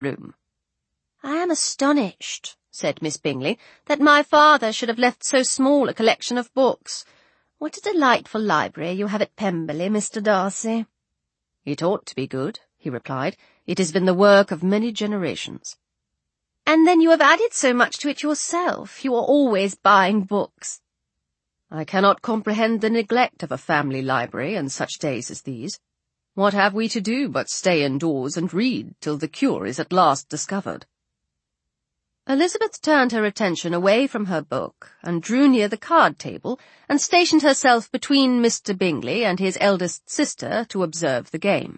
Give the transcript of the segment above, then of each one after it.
room. "I am astonished," said Miss Bingley, "that my father should have left so small a collection of books. What a delightful library you have at Pemberley, Mr. Darcy." "It ought to be good," he replied. "It has been the work of many generations." "And then you have added so much to it yourself. You are always buying books." "I cannot comprehend the neglect of a family library in such days as these. What have we to do but stay indoors and read till the cure is at last discovered?" Elizabeth turned her attention away from her book and drew near the card table and stationed herself between Mr. Bingley and his eldest sister to observe the game.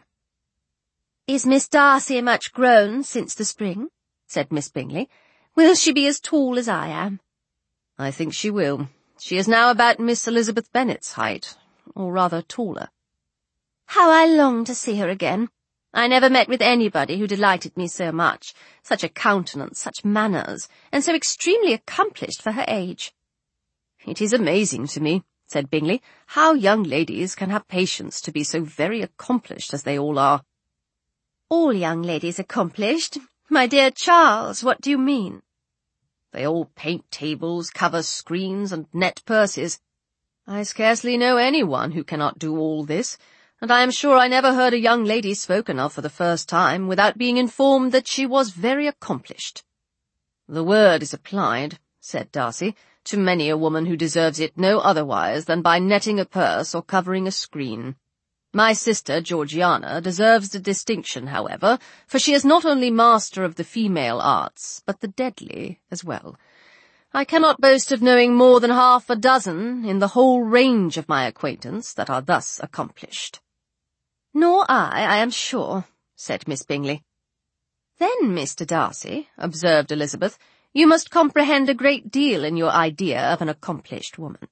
"Is Miss Darcy much grown since the spring?" said Miss Bingley. "Will she be as tall as I am?" "I think she will. She is now about Miss Elizabeth Bennet's height, or rather taller." "How I long to see her again. I never met with anybody who delighted me so much. Such a countenance, such manners, and so extremely accomplished for her age." "It is amazing to me," said Bingley, "how young ladies can have patience to be so very accomplished as they all are." "All young ladies accomplished? My dear Charles, what do you mean?" "They all paint tables, cover screens, and net purses. I scarcely know anyone who cannot do all this, and I am sure I never heard a young lady spoken of for the first time without being informed that she was very accomplished." "The word is applied," said Darcy, "to many a woman who deserves it no otherwise than by netting a purse or covering a screen. My sister, Georgiana, deserves the distinction, however, for she is not only master of the female arts, but the deadly as well. I cannot boast of knowing more than half a dozen in the whole range of my acquaintance that are thus accomplished." "Nor I am sure," said Miss Bingley. "Then, Mr. Darcy," observed Elizabeth, "you must comprehend a great deal in your idea of an accomplished woman."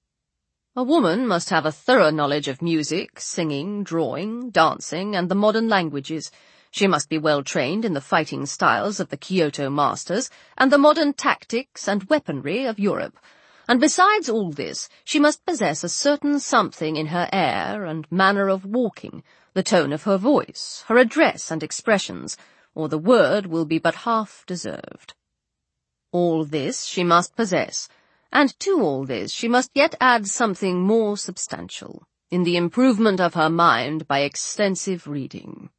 "A woman must have a thorough knowledge of music, singing, drawing, dancing, and the modern languages. She must be well trained in the fighting styles of the Kyoto masters, and the modern tactics and weaponry of Europe. And besides all this, she must possess a certain something in her air and manner of walking, the tone of her voice, her address and expressions, or the word will be but half deserved. All this she must possess, and to all this she must yet add something more substantial, in the improvement of her mind by extensive reading."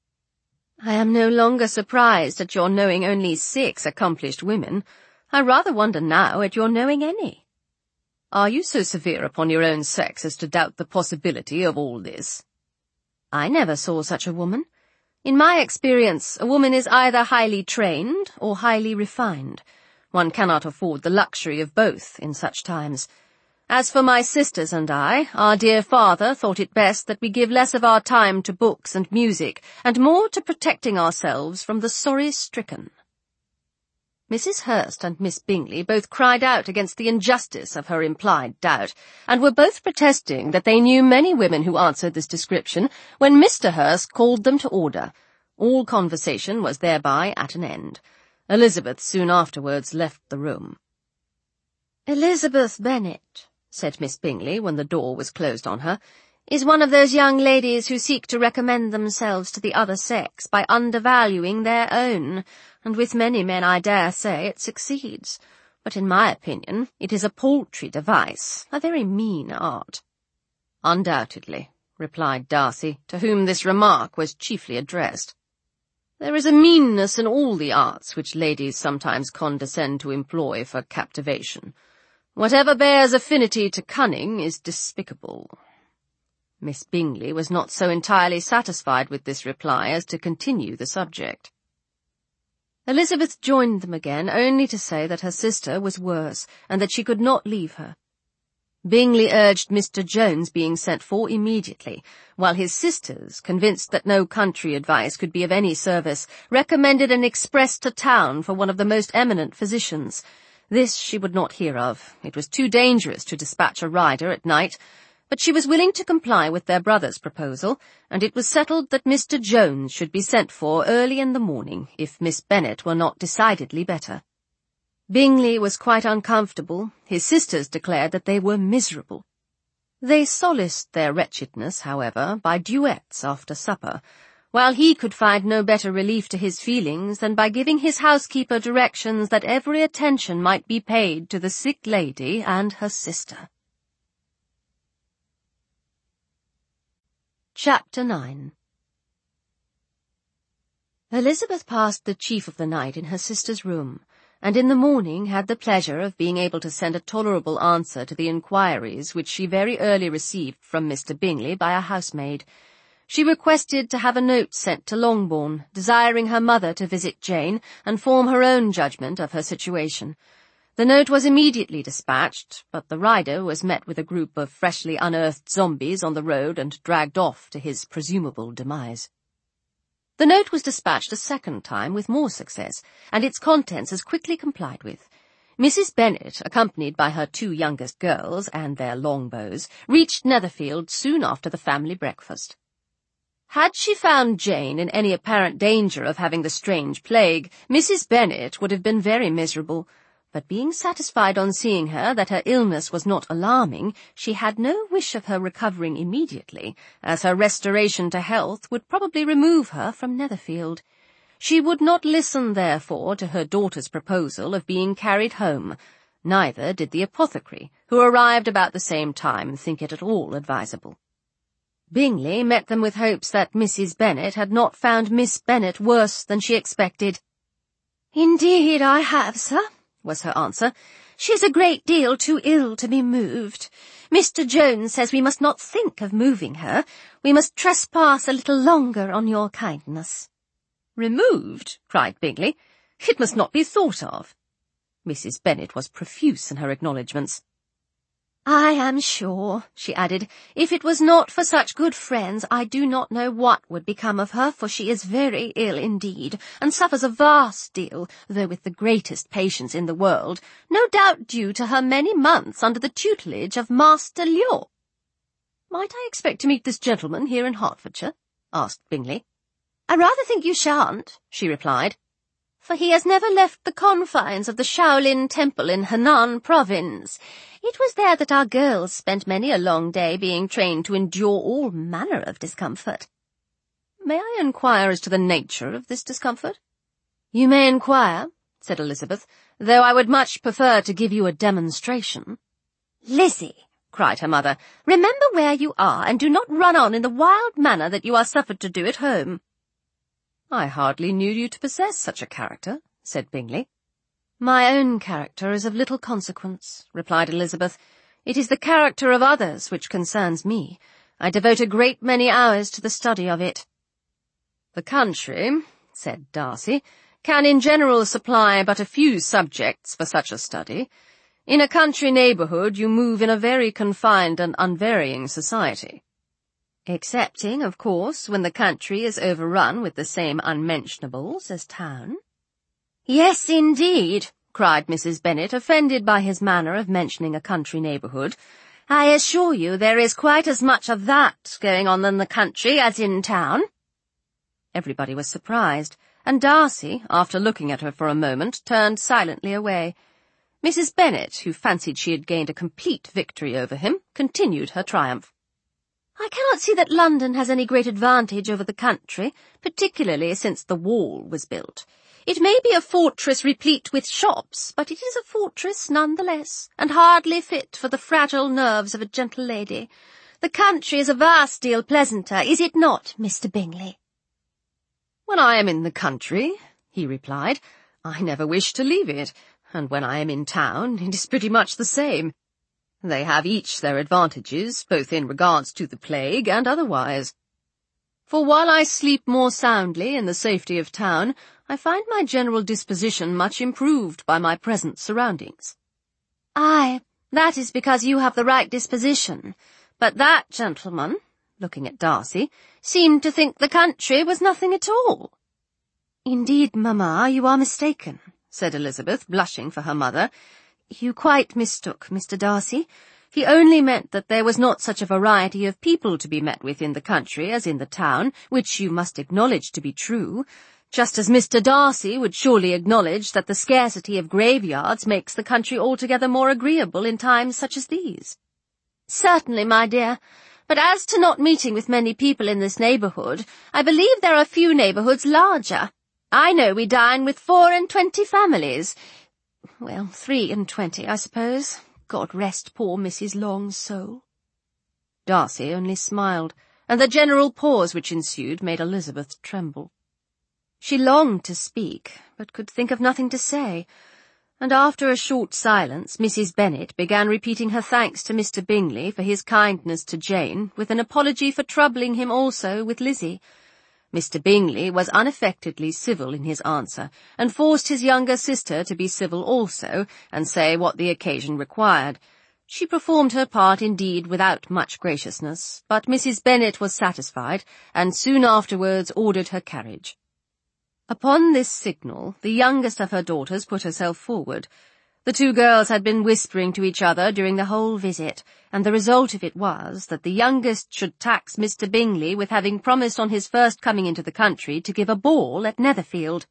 "I am no longer surprised at your knowing only 6 accomplished women. I rather wonder now at your knowing any." "Are you so severe upon your own sex as to doubt the possibility of all this?" "I never saw such a woman. In my experience, a woman is either highly trained or highly refined. One cannot afford the luxury of both in such times. As for my sisters and I, our dear father thought it best that we give less of our time to books and music, and more to protecting ourselves from the sorry-stricken." Mrs. Hurst and Miss Bingley both cried out against the injustice of her implied doubt, and were both protesting that they knew many women who answered this description, when Mr. Hurst called them to order. All conversation was thereby at an end. Elizabeth soon afterwards left the room. "Elizabeth Bennet," said Miss Bingley when the door was closed on her, "is one of those young ladies who seek to recommend themselves to the other sex by undervaluing their own, and with many men I dare say it succeeds. But in my opinion it is a paltry device, a very mean art." "Undoubtedly," replied Darcy, to whom this remark was chiefly addressed. "There is a meanness in all the arts which ladies sometimes condescend to employ for captivation. Whatever bears affinity to cunning is despicable." Miss Bingley was not so entirely satisfied with this reply as to continue the subject. Elizabeth joined them again, only to say that her sister was worse, and that she could not leave her. Bingley urged Mr. Jones being sent for immediately, while his sisters, convinced that no country advice could be of any service, recommended an express to town for one of the most eminent physicians. This she would not hear of. It was too dangerous to dispatch a rider at night, but she was willing to comply with their brother's proposal, and it was settled that Mr. Jones should be sent for early in the morning, if Miss Bennet were not decidedly better. Bingley was quite uncomfortable. His sisters declared that they were miserable. They solaced their wretchedness, however, by duets after supper, while he could find no better relief to his feelings than by giving his housekeeper directions that every attention might be paid to the sick lady and her sister. Chapter 9. Elizabeth passed the chief of the night in her sister's room, and in the morning had the pleasure of being able to send a tolerable answer to the inquiries which she very early received from Mr. Bingley by a housemaid. She requested to have a note sent to Longbourn, desiring her mother to visit Jane and form her own judgment of her situation. The note was immediately dispatched, but the rider was met with a group of freshly unearthed zombies on the road and dragged off to his presumable demise. The note was dispatched a second time with more success, and its contents as quickly complied with. Mrs. Bennet, accompanied by her 2 youngest girls and their longbows, reached Netherfield soon after the family breakfast. Had she found Jane in any apparent danger of having the strange plague, Mrs. Bennet would have been very miserable. But being satisfied on seeing her that her illness was not alarming, she had no wish of her recovering immediately, as her restoration to health would probably remove her from Netherfield. She would not listen, therefore, to her daughter's proposal of being carried home. Neither did the apothecary, who arrived about the same time, think it at all advisable. Bingley met them with hopes that Mrs. Bennet had not found Miss Bennet worse than she expected. "Indeed I have, sir," was her answer. "She is a great deal too ill to be moved. Mr. Jones says we must not think of moving her. We must trespass a little longer on your kindness." "Removed?" cried Bingley. "It must not be thought of." Mrs. Bennet was profuse in her acknowledgments. "I am sure," she added, "if it was not for such good friends, I do not know what would become of her, for she is very ill indeed, and suffers a vast deal, though with the greatest patience in the world, no doubt due to her many months under the tutelage of Master Liot." "Might I expect to meet this gentleman here in Hertfordshire?" asked Bingley. "I rather think you shan't," she replied, "for he has never left the confines of the Shaolin Temple in Henan province. It was there that our girls spent many a long day being trained to endure all manner of discomfort." "May I inquire as to the nature of this discomfort?" "You may inquire," said Elizabeth, "though I would much prefer to give you a demonstration." "Lizzie," cried her mother, "remember where you are, and do not run on in the wild manner that you are suffered to do at home." "I hardly knew you to possess such a character," said Bingley. "My own character is of little consequence," replied Elizabeth. "It is the character of others which concerns me. I devote a great many hours to the study of it." "The country," said Darcy, "can in general supply but a few subjects for such a study. In a country neighbourhood you move in a very confined and unvarying society." "Excepting, of course, when the country is overrun with the same unmentionables as town." "Yes, indeed," cried Mrs. Bennet, offended by his manner of mentioning a country neighbourhood. "I assure you there is quite as much of that going on in the country as in town." Everybody was surprised, and Darcy, after looking at her for a moment, turned silently away. Mrs. Bennet, who fancied she had gained a complete victory over him, continued her triumph. "I cannot see that London has any great advantage over the country, particularly since the wall was built. It may be a fortress replete with shops, but it is a fortress none the less, and hardly fit for the fragile nerves of a gentle lady. The country is a vast deal pleasanter, is it not, Mr. Bingley?" "When I am in the country," he replied, "I never wish to leave it, and when I am in town, it is pretty much the same. They have each their advantages, both in regards to the plague and otherwise. For while I sleep more soundly in the safety of town, I find my general disposition much improved by my present surroundings." "Aye, that is because you have the right disposition. But that gentleman," looking at Darcy, "seemed to think the country was nothing at all." "Indeed, mamma, you are mistaken," said Elizabeth, blushing for her mother. "You quite mistook Mr. Darcy. He only meant that there was not such a variety of people to be met with in the country as in the town, which you must acknowledge to be true, just as Mr. Darcy would surely acknowledge that the scarcity of graveyards makes the country altogether more agreeable in times such as these." "Certainly, my dear. But as to not meeting with many people in this neighbourhood, I believe there are few neighbourhoods larger. I know we dine with 24 families. Well, 23, I suppose. God rest poor Mrs. Long's soul." Darcy only smiled, and the general pause which ensued made Elizabeth tremble. She longed to speak, but could think of nothing to say, and after a short silence Mrs. Bennet began repeating her thanks to Mr. Bingley for his kindness to Jane, with an apology for troubling him also with Lizzie. Mr. Bingley was unaffectedly civil in his answer, and forced his younger sister to be civil also, and say what the occasion required. She performed her part indeed without much graciousness, but Mrs. Bennet was satisfied, and soon afterwards ordered her carriage. Upon this signal, the youngest of her daughters put herself forward. The two girls had been whispering to each other during the whole visit, and the result of it was that the youngest should tax Mr. Bingley with having promised on his first coming into the country to give a ball at Netherfield.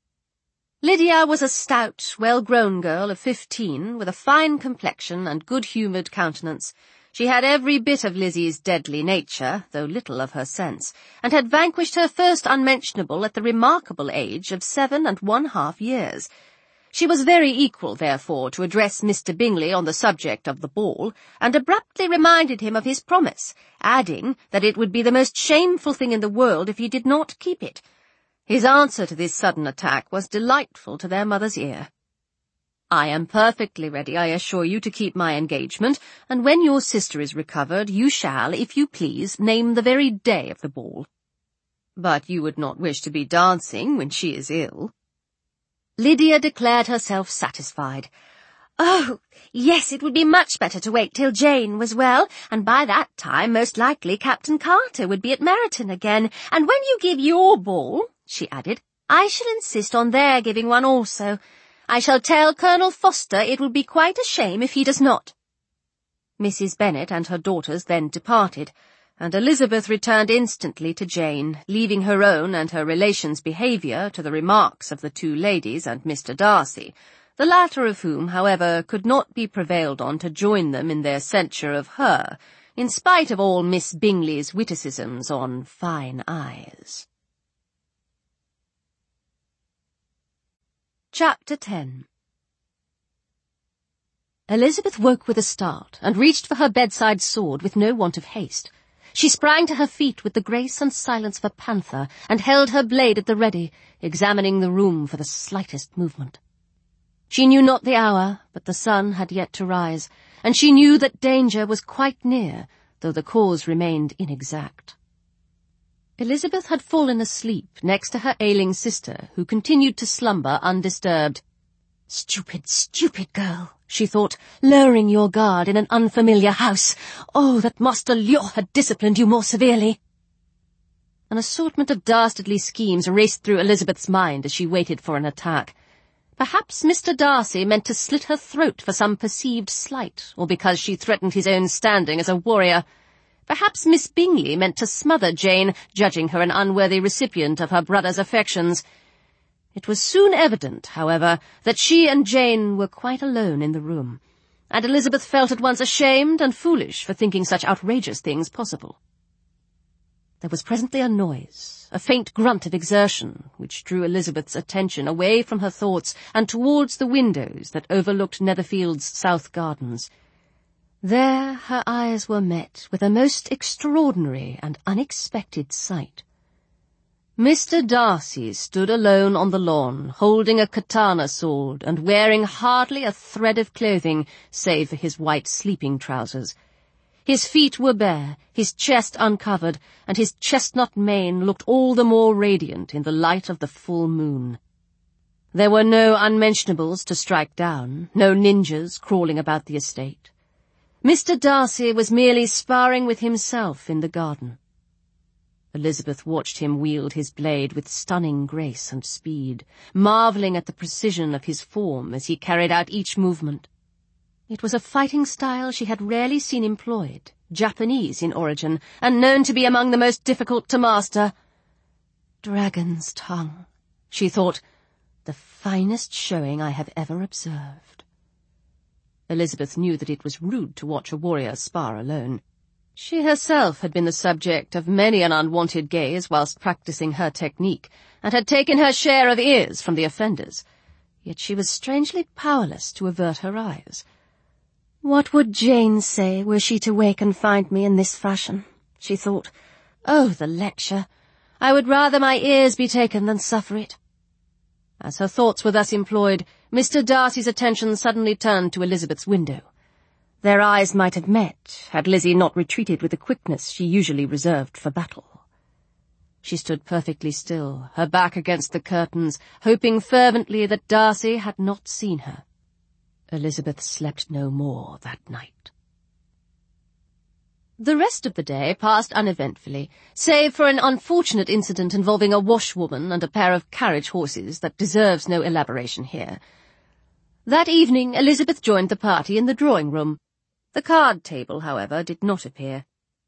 Lydia was a stout, well-grown girl of 15, with a fine complexion and good-humoured countenance. She had every bit of Lizzie's deadly nature, though little of her sense, and had vanquished her first unmentionable at the remarkable age of 7½ years. She was very equal, therefore, to address Mr. Bingley on the subject of the ball, and abruptly reminded him of his promise, adding that it would be the most shameful thing in the world if he did not keep it. His answer to this sudden attack was delightful to their mother's ear. "I am perfectly ready, I assure you, to keep my engagement, and when your sister is recovered, you shall, if you please, name the very day of the ball." "But you would not wish to be dancing when she is ill?" Lydia declared herself satisfied. "Oh, yes, it would be much better to wait till Jane was well, and by that time most likely Captain Carter would be at Meryton again, and when you give your ball," she added, "I shall insist on their giving one also. I shall tell Colonel Foster it will be quite a shame if he does not." Mrs. Bennet and her daughters then departed, and Elizabeth returned instantly to Jane, leaving her own and her relations' behaviour to the remarks of the two ladies and Mr. Darcy, the latter of whom, however, could not be prevailed on to join them in their censure of her, in spite of all Miss Bingley's witticisms on fine eyes. Chapter 10. Elizabeth woke with a start, and reached for her bedside sword with no want of haste. She sprang to her feet with the grace and silence of a panther, and held her blade at the ready, examining the room for the slightest movement. She knew not the hour, but the sun had yet to rise, and she knew that danger was quite near, though the cause remained inexact. Elizabeth had fallen asleep next to her ailing sister, who continued to slumber undisturbed. "Stupid, stupid girl," she thought, "lowering your guard in an unfamiliar house. Oh, that Master Liot had disciplined you more severely." An assortment of dastardly schemes raced through Elizabeth's mind as she waited for an attack. Perhaps Mr. Darcy meant to slit her throat for some perceived slight, or because she threatened his own standing as a warrior. Perhaps Miss Bingley meant to smother Jane, judging her an unworthy recipient of her brother's affections. It was soon evident, however, that she and Jane were quite alone in the room, and Elizabeth felt at once ashamed and foolish for thinking such outrageous things possible. There was presently a noise, a faint grunt of exertion, which drew Elizabeth's attention away from her thoughts and towards the windows that overlooked Netherfield's south gardens. There her eyes were met with a most extraordinary and unexpected sight. Mr. Darcy stood alone on the lawn, holding a katana sword and wearing hardly a thread of clothing save for his white sleeping trousers. His feet were bare, his chest uncovered, and his chestnut mane looked all the more radiant in the light of the full moon. There were no unmentionables to strike down, no ninjas crawling about the estate. Mr. Darcy was merely sparring with himself in the garden. Elizabeth watched him wield his blade with stunning grace and speed, marvelling at the precision of his form as he carried out each movement. It was a fighting style she had rarely seen employed, Japanese in origin, and known to be among the most difficult to master. "Dragon's tongue," she thought, "the finest showing I have ever observed." Elizabeth knew that it was rude to watch a warrior spar alone. She herself had been the subject of many an unwanted gaze whilst practising her technique, and had taken her share of ears from the offenders. Yet she was strangely powerless to avert her eyes. "What would Jane say were she to wake and find me in this fashion?" she thought. "Oh, the lecture! I would rather my ears be taken than suffer it." As her thoughts were thus employed, Mr. Darcy's attention suddenly turned to Elizabeth's window. Their eyes might have met, had Lizzie not retreated with the quickness she usually reserved for battle. She stood perfectly still, her back against the curtains, hoping fervently that Darcy had not seen her. Elizabeth slept no more that night. The rest of the day passed uneventfully, save for an unfortunate incident involving a washwoman and a pair of carriage horses that deserves no elaboration here. That evening Elizabeth joined the party in the drawing-room. The card table, however, did not appear.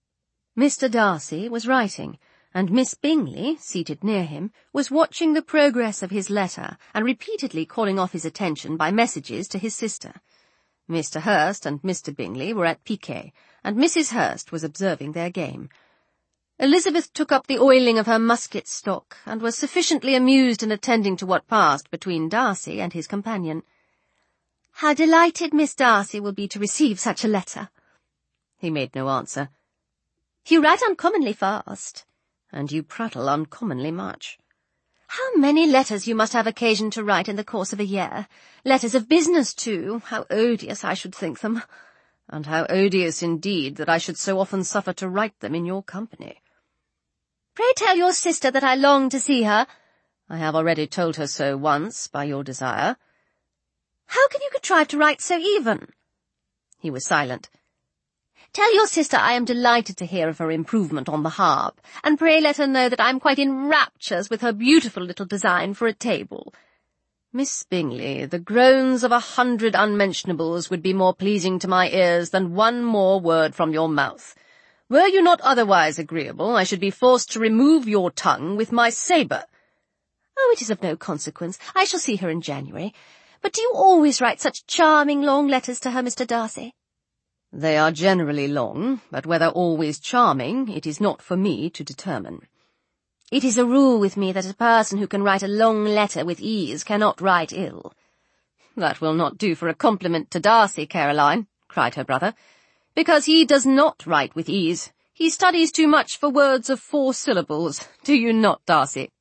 Mr. Darcy was writing, and Miss Bingley, seated near him, was watching the progress of his letter and repeatedly calling off his attention by messages to his sister. Mr. Hurst and Mr. Bingley were at piquet, and Mrs. Hurst was observing their game. Elizabeth took up the oiling of her musket stock, and was sufficiently amused in attending to what passed between Darcy and his companion. "How delighted Miss Darcy will be to receive such a letter." He made no answer. "You write uncommonly fast." "And you prattle uncommonly much." "How many letters you must have occasion to write in the course of a year. Letters of business, too. How odious I should think them." "And how odious indeed that I should so often suffer to write them in your company." "Pray tell your sister that I long to see her." "I have already told her so once, by your desire." "How can you contrive to write so even?" He was silent. "Tell your sister I am delighted to hear of her improvement on the harp, and pray let her know that I am quite in raptures with her beautiful little design for a table." "Miss Bingley, the groans of 100 unmentionables would be more pleasing to my ears than one more word from your mouth. Were you not otherwise agreeable, I should be forced to remove your tongue with my sabre." "Oh, it is of no consequence. I shall see her in January. But do you always write such charming long letters to her, Mr. Darcy?" "They are generally long, but whether always charming, it is not for me to determine." "It is a rule with me that a person who can write a long letter with ease cannot write ill." "That will not do for a compliment to Darcy, Caroline," cried her brother, "because he does not write with ease. He studies too much for words of 4 syllables. Do you not, Darcy?"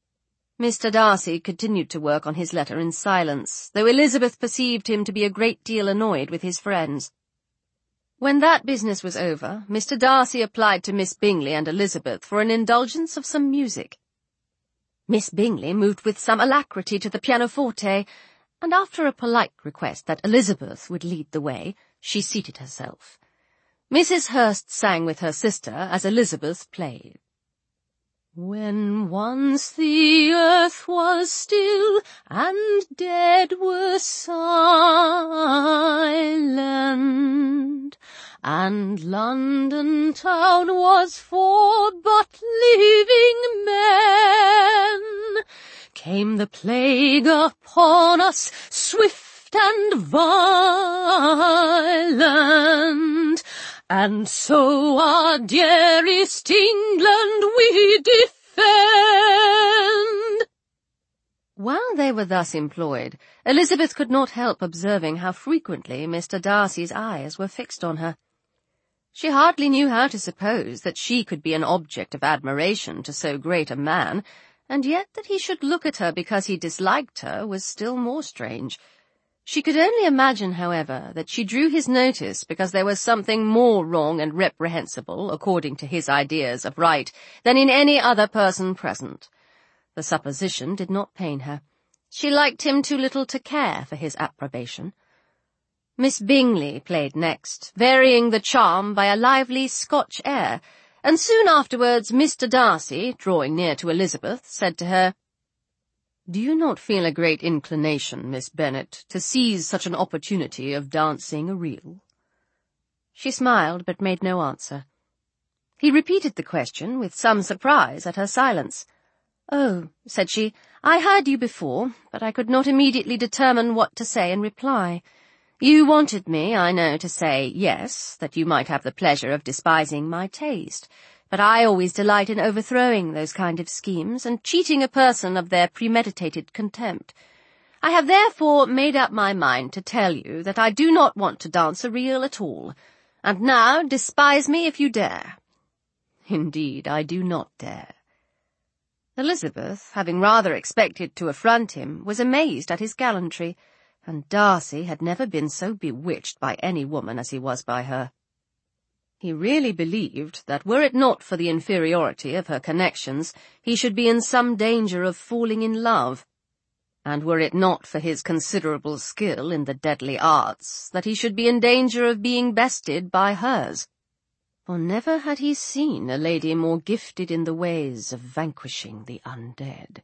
Mr. Darcy continued to work on his letter in silence, though Elizabeth perceived him to be a great deal annoyed with his friends. When that business was over, Mr. Darcy applied to Miss Bingley and Elizabeth for an indulgence of some music. Miss Bingley moved with some alacrity to the pianoforte, and after a polite request that Elizabeth would lead the way, she seated herself. Mrs. Hurst sang with her sister as Elizabeth played. "When once the earth was still, and dead were silent, and London town was for but living men, came the plague upon us, swift and violent, and so our dearest England we defend." While they were thus employed, Elizabeth could not help observing how frequently Mr. Darcy's eyes were fixed on her. She hardly knew how to suppose that she could be an object of admiration to so great a man, and yet that he should look at her because he disliked her was still more strange. She could only imagine, however, that she drew his notice because there was something more wrong and reprehensible, according to his ideas of right, than in any other person present. The supposition did not pain her. She liked him too little to care for his approbation. Miss Bingley played next, varying the charm by a lively Scotch air, and soon afterwards Mr. Darcy, drawing near to Elizabeth, said to her, "Do you not feel a great inclination, Miss Bennet, to seize such an opportunity of dancing a reel?" She smiled, but made no answer. He repeated the question, with some surprise at her silence. "Oh," said she, "I heard you before, but I could not immediately determine what to say in reply. You wanted me, I know, to say yes, that you might have the pleasure of despising my taste, but I always delight in overthrowing those kind of schemes and cheating a person of their premeditated contempt. I have therefore made up my mind to tell you that I do not want to dance a reel at all, and now despise me if you dare." "Indeed, I do not dare." Elizabeth, having rather expected to affront him, was amazed at his gallantry, and Darcy had never been so bewitched by any woman as he was by her. He really believed that were it not for the inferiority of her connections, he should be in some danger of falling in love, and were it not for his considerable skill in the deadly arts, that he should be in danger of being bested by hers. For never had he seen a lady more gifted in the ways of vanquishing the undead.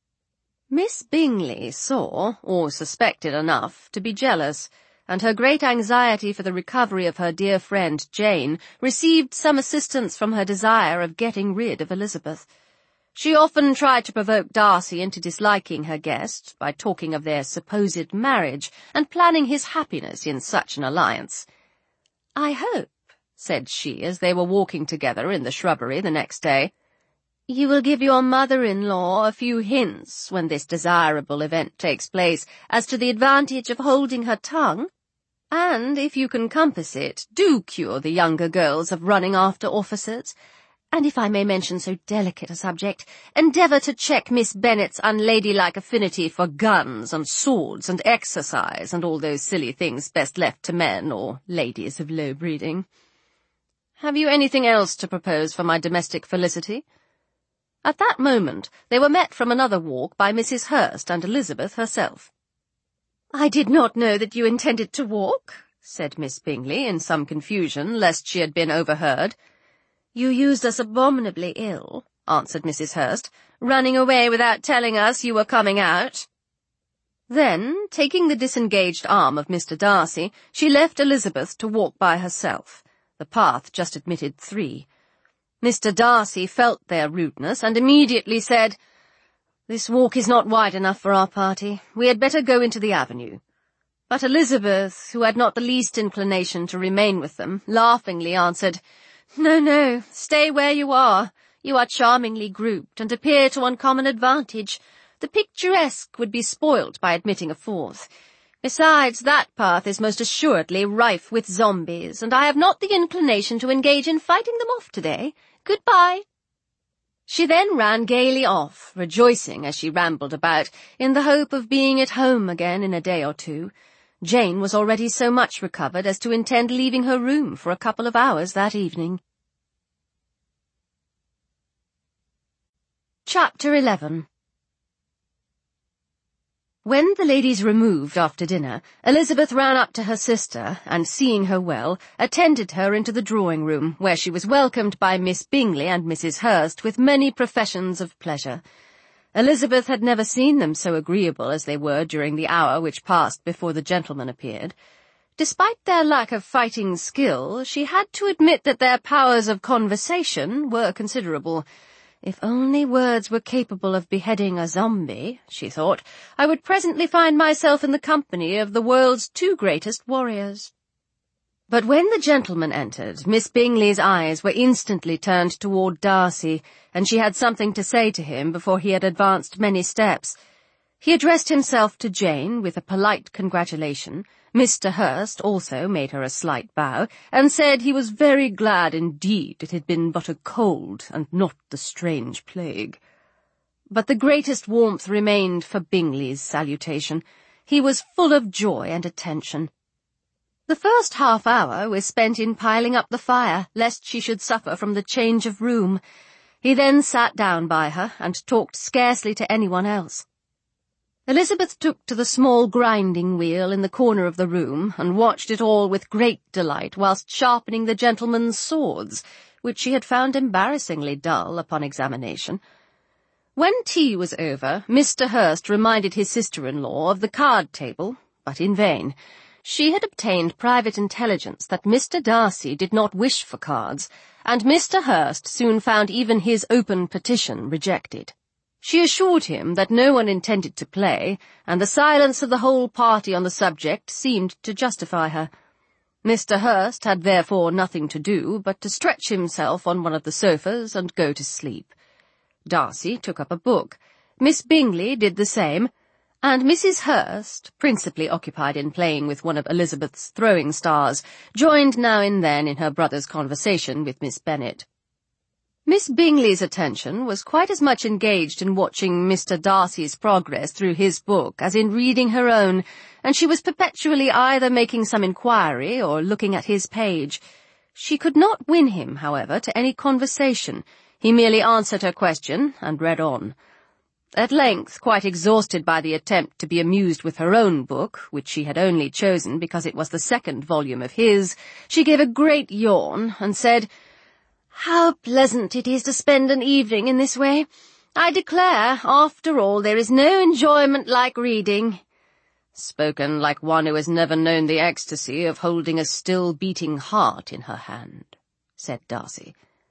Miss Bingley saw, or suspected enough, to be jealous, and her great anxiety for the recovery of her dear friend Jane received some assistance from her desire of getting rid of Elizabeth. She often tried to provoke Darcy into disliking her guest by talking of their supposed marriage and planning his happiness in such an alliance. "I hope," said she as they were walking together in the shrubbery the next day, "you will give your mother-in-law a few hints when this desirable event takes place as to the advantage of holding her tongue, and, if you can compass it, do cure the younger girls of running after officers, and if I may mention so delicate a subject, endeavour to check Miss Bennet's unladylike affinity for guns and swords and exercise and all those silly things best left to men or ladies of low breeding. Have you anything else to propose for my domestic felicity?" At that moment they were met from another walk by Mrs. Hurst and Elizabeth herself. "I did not know that you intended to walk," said Miss Bingley, in some confusion, lest she had been overheard. "You used us abominably ill," answered Mrs. Hurst, "running away without telling us you were coming out." Then, taking the disengaged arm of Mr. Darcy, she left Elizabeth to walk by herself. The path just admitted 3. Mr. Darcy felt their rudeness and immediately said, "This walk is not wide enough for our party. We had better go into the avenue." But Elizabeth, who had not the least inclination to remain with them, laughingly answered, "No, no, stay where you are. You are charmingly grouped, and appear to uncommon advantage. The picturesque would be spoilt by admitting a fourth. Besides, that path is most assuredly rife with zombies, and I have not the inclination to engage in fighting them off today. Goodbye." She then ran gaily off, rejoicing as she rambled about, in the hope of being at home again in a day or 2. Jane was already so much recovered as to intend leaving her room for a couple of hours that evening. Chapter 11. When the ladies removed after dinner, Elizabeth ran up to her sister, and seeing her well, attended her into the drawing-room, where she was welcomed by Miss Bingley and Mrs. Hurst with many professions of pleasure. Elizabeth had never seen them so agreeable as they were during the hour which passed before the gentlemen appeared. Despite their lack of fighting skill, she had to admit that their powers of conversation were considerable. "If only words were capable of beheading a zombie," she thought, "I would presently find myself in the company of the world's 2 greatest warriors." But when the gentleman entered, Miss Bingley's eyes were instantly turned toward Darcy, and she had something to say to him before he had advanced many steps. He addressed himself to Jane with a polite congratulation. Mr. Hurst also made her a slight bow, and said he was very glad indeed it had been but a cold and not the strange plague. But the greatest warmth remained for Bingley's salutation. He was full of joy and attention. The first half-hour was spent in piling up the fire, lest she should suffer from the change of room. He then sat down by her, and talked scarcely to anyone else. Elizabeth took to the small grinding wheel in the corner of the room, and watched it all with great delight whilst sharpening the gentlemen's swords, which she had found embarrassingly dull upon examination. When tea was over, Mr. Hurst reminded his sister-in-law of the card-table, but in vain. She had obtained private intelligence that Mr. Darcy did not wish for cards, and Mr. Hurst soon found even his open petition rejected. She assured him that no one intended to play, and the silence of the whole party on the subject seemed to justify her. Mr. Hurst had therefore nothing to do but to stretch himself on one of the sofas and go to sleep. Darcy took up a book. Miss Bingley did the same, and Mrs. Hurst, principally occupied in playing with one of Elizabeth's throwing stars, joined now and then in her brother's conversation with Miss Bennet. Miss Bingley's attention was quite as much engaged in watching Mr. Darcy's progress through his book as in reading her own, and she was perpetually either making some inquiry or looking at his page. She could not win him, however, to any conversation. He merely answered her question and read on. At length, quite exhausted by the attempt to be amused with her own book, which she had only chosen because it was the second volume of his, she gave a great yawn and said, "How pleasant it is to spend an evening in this way! I declare, after all, there is no enjoyment like reading." "Spoken like one who has never known the ecstasy of holding a still-beating heart in her hand," said Darcy.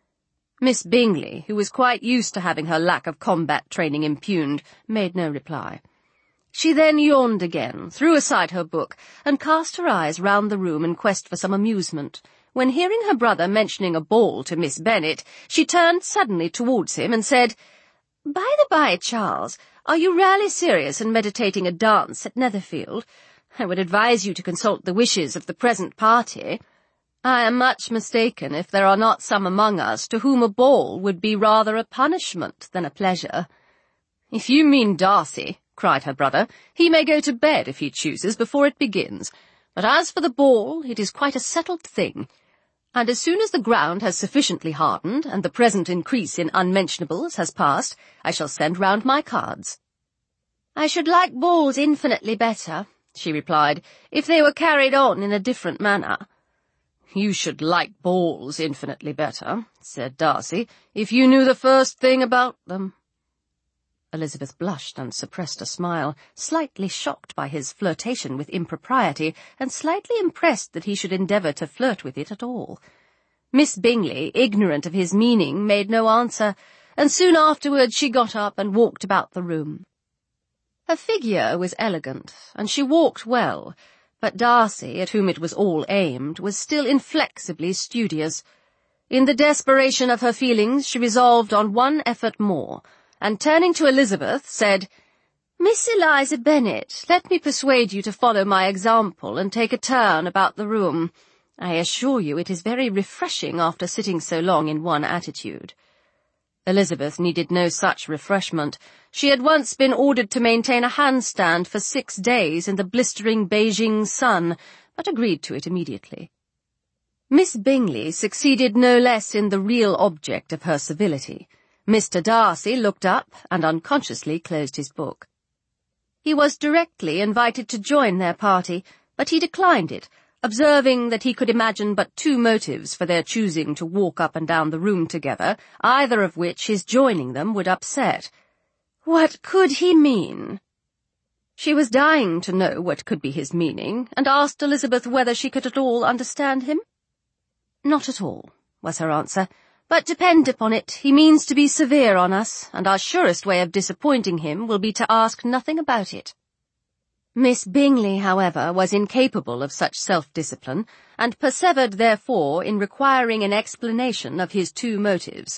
Miss Bingley, who was quite used to having her lack of combat training impugned, made no reply. She then yawned again, threw aside her book, and cast her eyes round the room in quest for some amusement, when, hearing her brother mentioning a ball to Miss Bennet, she turned suddenly towards him and said, "By the by, Charles, are you really serious in meditating a dance at Netherfield? I would advise you to consult the wishes of the present party. I am much mistaken if there are not some among us to whom a ball would be rather a punishment than a pleasure." "If you mean Darcy," cried her brother, "he may go to bed if he chooses before it begins. But as for the ball, it is quite a settled thing. And as soon as the ground has sufficiently hardened, and the present increase in unmentionables has passed, I shall send round my cards." "I should like balls infinitely better," she replied, "if they were carried on in a different manner." "You should like balls infinitely better," said Darcy, "if you knew the first thing about them." Elizabeth blushed and suppressed a smile, slightly shocked by his flirtation with impropriety, and slightly impressed that he should endeavour to flirt with it at all. Miss Bingley, ignorant of his meaning, made no answer, and soon afterwards she got up and walked about the room. Her figure was elegant, and she walked well, but Darcy, at whom it was all aimed, was still inflexibly studious. In the desperation of her feelings she resolved on one effort more, and turning to Elizabeth, said, "Miss Eliza Bennet, let me persuade you to follow my example and take a turn about the room. I assure you it is very refreshing after sitting so long in one attitude." Elizabeth needed no such refreshment. She had once been ordered to maintain a handstand for 6 days in the blistering Beijing sun, but agreed to it immediately. Miss Bingley succeeded no less in the real object of her civility. Mr. Darcy looked up and unconsciously closed his book. He was directly invited to join their party, but he declined it, observing that he could imagine but 2 motives for their choosing to walk up and down the room together, either of which his joining them would upset. What could he mean? She was dying to know what could be his meaning, and asked Elizabeth whether she could at all understand him. "Not at all," was her answer. "But depend upon it, he means to be severe on us, and our surest way of disappointing him will be to ask nothing about it." Miss Bingley, however, was incapable of such self-discipline, and persevered therefore in requiring an explanation of his 2 motives.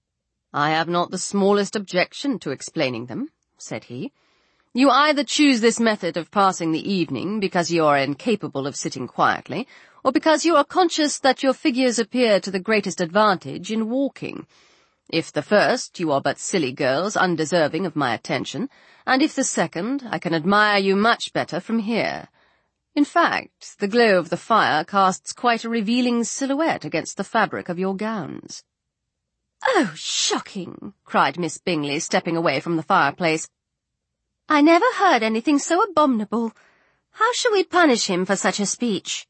"I have not the smallest objection to explaining them," said he. "You either choose this method of passing the evening because you are incapable of sitting quietly, or because you are conscious that your figures appear to the greatest advantage in walking. If the first, you are but silly girls undeserving of my attention, and if the second, I can admire you much better from here. In fact, the glow of the fire casts quite a revealing silhouette against the fabric of your gowns." "Oh, shocking!" cried Miss Bingley, stepping away from the fireplace. "I never heard anything so abominable. How shall we punish him for such a speech?"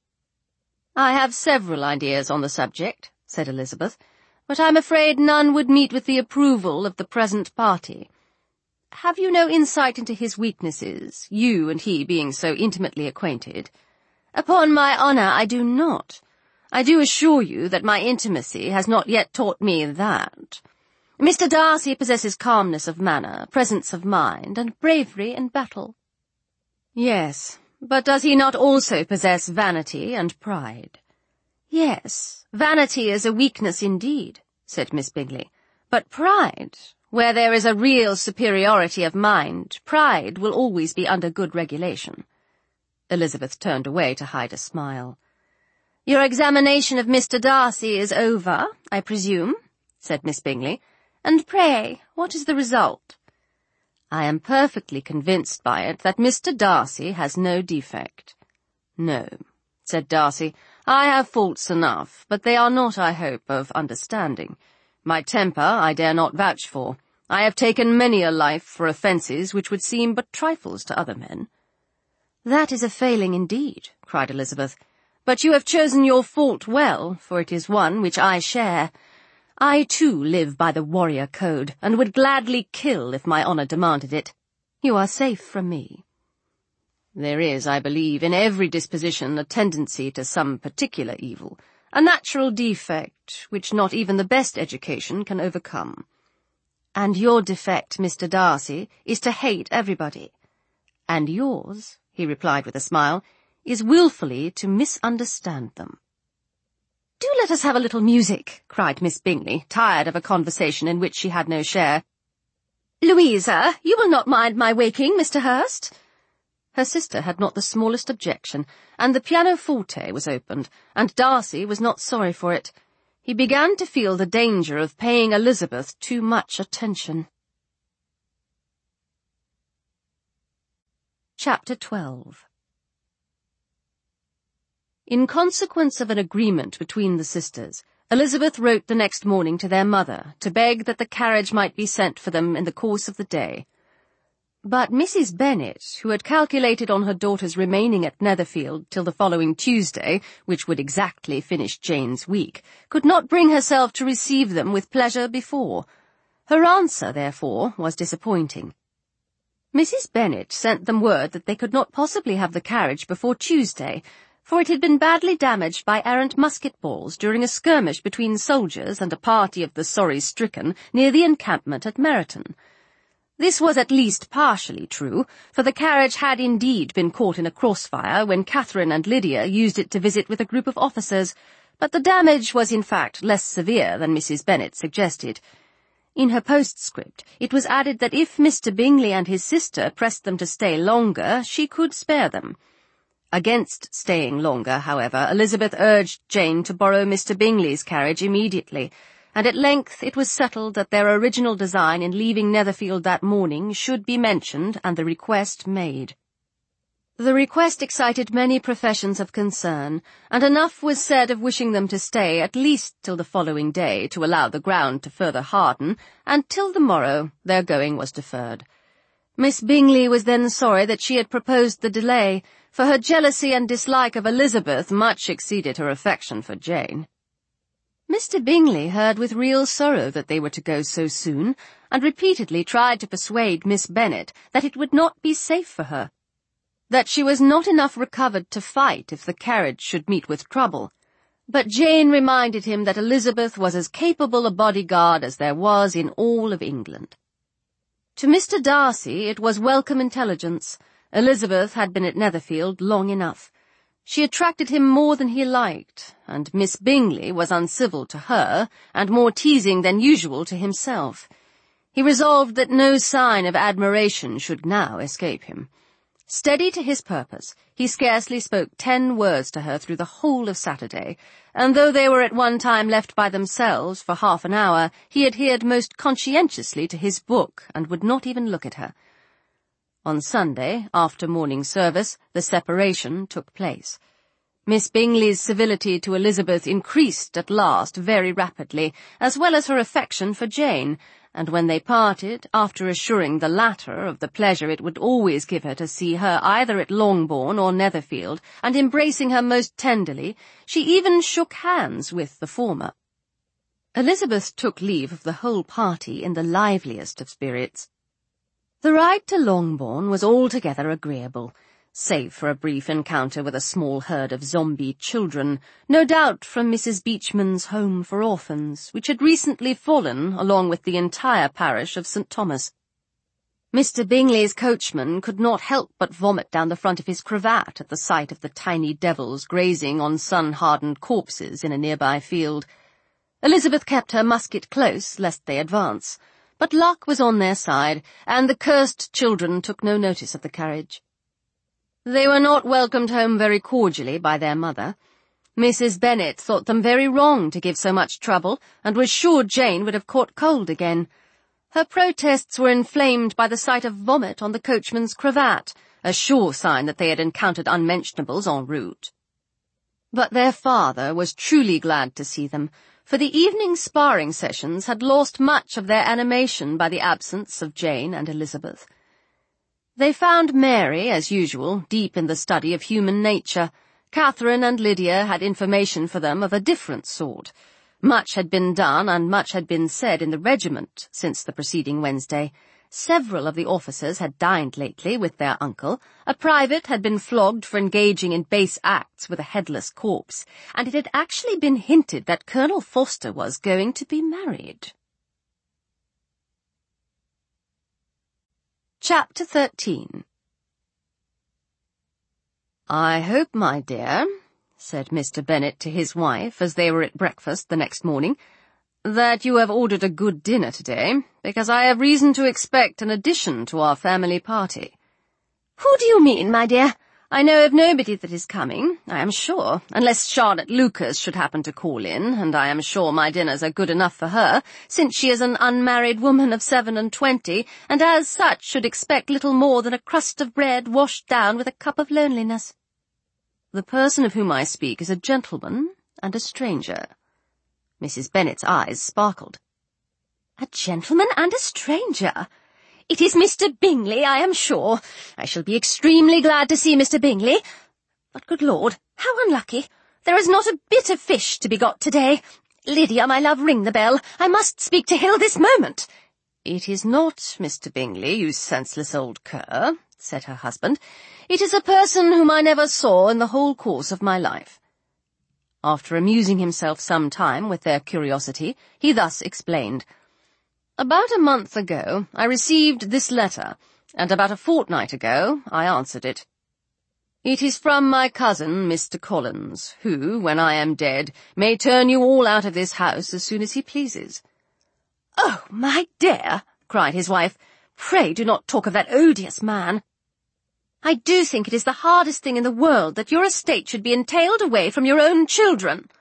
"I have several ideas on the subject," said Elizabeth, "but I'm afraid none would meet with the approval of the present party. Have you no insight into his weaknesses, you and he being so intimately acquainted?" "Upon my honour, I do not. I do assure you that my intimacy has not yet taught me that. Mr. Darcy possesses calmness of manner, presence of mind, and bravery in battle. Yes, but does he not also possess vanity and pride? Yes, vanity is a weakness indeed, said Miss Bingley, but pride, where there is a real superiority of mind, pride will always be under good regulation. Elizabeth turned away to hide a smile. Your examination of Mr. Darcy is over, I presume, said Miss Bingley, and pray, what is the result? I am perfectly convinced by it that Mr. Darcy has no defect. No, said Darcy, I have faults enough, but they are not, I hope, of understanding. My temper I dare not vouch for. I have taken many a life for offences which would seem but trifles to other men. That is a failing indeed, cried Elizabeth, but you have chosen your fault well, for it is one which I share. I, too, live by the warrior code, and would gladly kill if my honour demanded it. You are safe from me. There is, I believe, in every disposition a tendency to some particular evil, a natural defect which not even the best education can overcome. And your defect, Mr. Darcy, is to hate everybody. And yours, he replied with a smile, is wilfully to misunderstand them. Do let us have a little music, cried Miss Bingley, tired of a conversation in which she had no share. Louisa, you will not mind my waking, Mr. Hurst? Her sister had not the smallest objection, and the pianoforte was opened, and Darcy was not sorry for it. He began to feel the danger of paying Elizabeth too much attention. Chapter 12. In consequence of an agreement between the sisters, Elizabeth wrote the next morning to their mother to beg that the carriage might be sent for them in the course of the day. But Mrs. Bennet, who had calculated on her daughter's remaining at Netherfield till the following Tuesday, which would exactly finish Jane's week, could not bring herself to receive them with pleasure before. Her answer, therefore, was disappointing. Mrs. Bennet sent them word that they could not possibly have the carriage before Tuesday, for it had been badly damaged by errant musket balls during a skirmish between soldiers and a party of the sorry-stricken near the encampment at Meryton. This was at least partially true, for the carriage had indeed been caught in a crossfire when Catherine and Lydia used it to visit with a group of officers, but the damage was in fact less severe than Mrs. Bennet suggested. In her postscript, it was added that if Mr. Bingley and his sister pressed them to stay longer, she could spare them. Against staying longer, however, Elizabeth urged Jane to borrow Mr. Bingley's carriage immediately, and at length it was settled that their original design in leaving Netherfield that morning should be mentioned and the request made. The request excited many professions of concern, and enough was said of wishing them to stay at least till the following day to allow the ground to further harden, and till the morrow their going was deferred. Miss Bingley was then sorry that she had proposed the delay, for her jealousy and dislike of Elizabeth much exceeded her affection for Jane. Mr. Bingley heard with real sorrow that they were to go so soon, and repeatedly tried to persuade Miss Bennet that it would not be safe for her, that she was not enough recovered to fight if the carriage should meet with trouble. But Jane reminded him that Elizabeth was as capable a bodyguard as there was in all of England. To Mr. Darcy it was welcome intelligence. Elizabeth had been at Netherfield long enough. She attracted him more than he liked, and Miss Bingley was uncivil to her, and more teasing than usual to himself. He resolved that no sign of admiration should now escape him. Steady to his purpose, he scarcely spoke 10 words to her through the whole of Saturday, and though they were at one time left by themselves for half an hour, he adhered most conscientiously to his book, and would not even look at her. On Sunday, after morning service, the separation took place. Miss Bingley's civility to Elizabeth increased at last very rapidly, as well as her affection for Jane, and when they parted, after assuring the latter of the pleasure it would always give her to see her either at Longbourn or Netherfield, and embracing her most tenderly, she even shook hands with the former. Elizabeth took leave of the whole party in the liveliest of spirits. The ride to Longbourn was altogether agreeable. save for a brief encounter with a small herd of zombie children, no doubt from Mrs. Beechman's Home for Orphans, which had recently fallen along with the entire parish of St. Thomas. Mr. Bingley's coachman could not help but vomit down the front of his cravat at the sight of the tiny devils grazing on sun-hardened corpses in a nearby field. Elizabeth kept her musket close, lest they advance, but luck was on their side, and the cursed children took no notice of the carriage. They were not welcomed home very cordially by their mother. Mrs. Bennet thought them very wrong to give so much trouble, and was sure Jane would have caught cold again. Her protests were inflamed by the sight of vomit on the coachman's cravat, a sure sign that they had encountered unmentionables en route. But their father was truly glad to see them, for the evening sparring sessions had lost much of their animation by the absence of Jane and Elizabeth. They found Mary, as usual, deep in the study of human nature. Catherine and Lydia had information for them of a different sort. Much had been done and much had been said in the regiment since the preceding Wednesday. Several of the officers had dined lately with their uncle, a private had been flogged for engaging in base acts with a headless corpse, and it had actually been hinted that Colonel Forster was going to be married. Chapter 13. "I hope, my dear," said Mr. Bennet to his wife as they were at breakfast the next morning, "that you have ordered a good dinner today, because I have reason to expect an addition to our family party." "Who do you mean, my dear?" "I know of nobody that is coming, I am sure, unless Charlotte Lucas should happen to call in, and I am sure my dinners are good enough for her, since she is an unmarried woman of 27, and as such should expect little more than a crust of bread washed down with a cup of loneliness." "The person of whom I speak is a gentleman and a stranger." Mrs. Bennet's eyes sparkled. "A gentleman and a stranger? It is Mr. Bingley, I am sure. I shall be extremely glad to see Mr. Bingley. But, good Lord, how unlucky. There is not a bit of fish to be got today. Lydia, my love, ring the bell. I must speak to Hill this moment." "It is not Mr. Bingley, you senseless old cur," said her husband. "It is a person whom I never saw in the whole course of my life." After amusing himself some time with their curiosity, he thus explained. "About a month ago I received this letter, and about a fortnight ago I answered it. It is from my cousin, Mr. Collins, who, when I am dead, may turn you all out of this house as soon as he pleases." "Oh, my dear," cried his wife, "pray do not talk of that odious man. I do think it is the hardest thing in the world that your estate should be entailed away from your own children."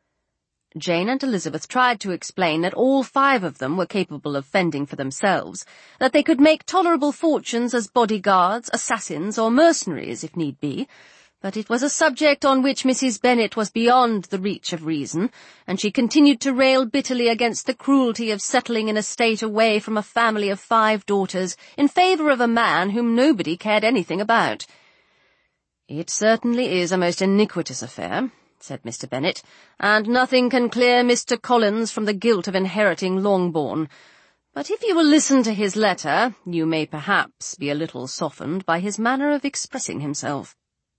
Jane and Elizabeth tried to explain that all 5 of them were capable of fending for themselves, that they could make tolerable fortunes as bodyguards, assassins, or mercenaries, if need be, but it was a subject on which Mrs. Bennet was beyond the reach of reason, and she continued to rail bitterly against the cruelty of settling an estate away from a family of 5 daughters in favour of a man whom nobody cared anything about. "It certainly is a most iniquitous affair," said Mr. Bennet, "and nothing can clear Mr. Collins from the guilt of inheriting Longbourn. But if you will listen to his letter, you may perhaps be a little softened by his manner of expressing himself.